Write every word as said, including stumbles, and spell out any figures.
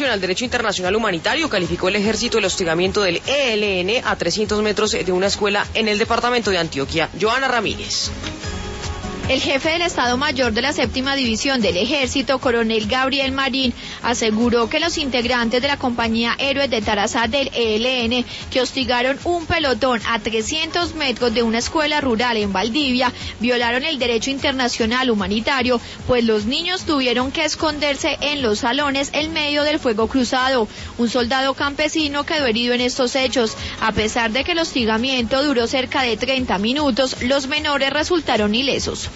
Nacional Derecho Internacional Humanitario calificó el ejército el hostigamiento del E L N a trescientos metros de una escuela en el departamento de Antioquia. Joana Ramírez. El jefe del Estado Mayor de la Séptima División del Ejército, coronel Gabriel Marín, aseguró que los integrantes de la compañía Héroes de Tarazá del E L N, que hostigaron un pelotón a trescientos metros de una escuela rural en Valdivia, violaron el derecho internacional humanitario, pues los niños tuvieron que esconderse en los salones en medio del fuego cruzado. Un soldado campesino quedó herido en estos hechos. A pesar de que el hostigamiento duró cerca de treinta minutos, los menores resultaron ilesos.